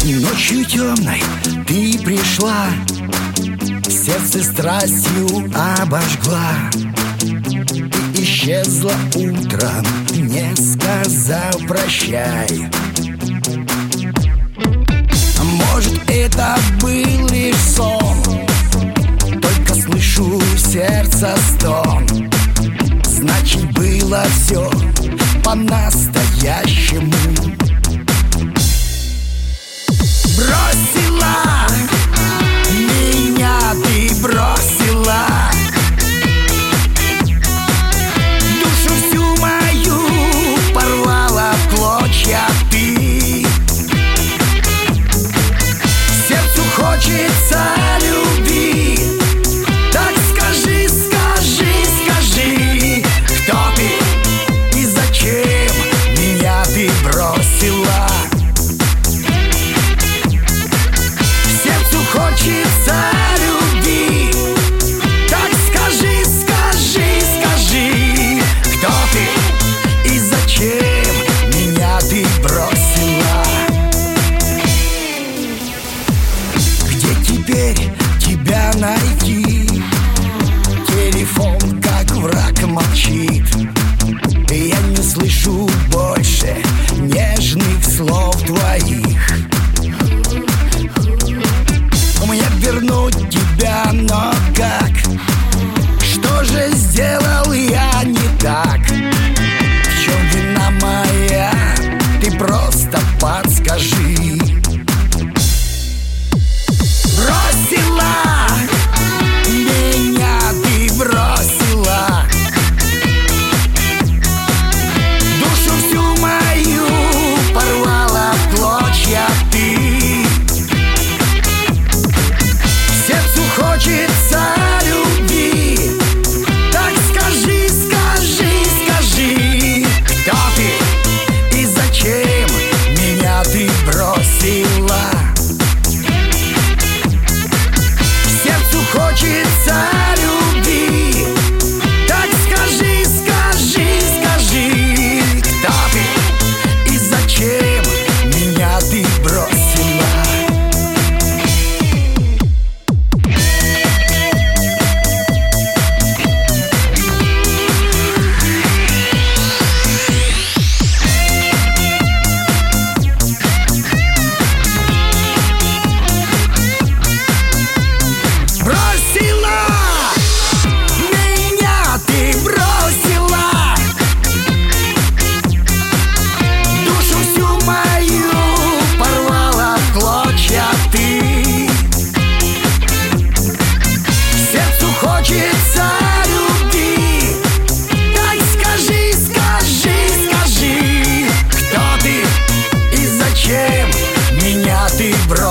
Ночью темной ты пришла, сердце страстью обожгла и исчезла утром, не сказав прощай. Может, это был лишь сон, только слышу сердце стон. Значит, было все по-настоящему. Бросила меня, ты бросила душу всю мою, порвала в клочья ты. Сердцу хочется любви, так скажи, скажи, скажи, кто ты и зачем меня ты бросила. Хочется любви, так скажи, скажи, скажи, кто ты и зачем меня ты бросила. Где теперь тебя найти? Телефон как враг молчит. Я не слышу больше нежных слов твоих. Вернуть тебя, но как? Что же сделал я не так? В чем вина моя? Ты просто подскажи. Бросила меня, ты бросила душу всю мою, порвала в клочья ты. Хочется любви, так скажи, скажи, скажи, кто ты и зачем меня ты бросила. Сердцу хочется любви, так скажи, скажи, скажи, кто ты и зачем меня ты бросила. Хочется любви, так скажи, скажи, скажи, кто ты и зачем меня ты бросила.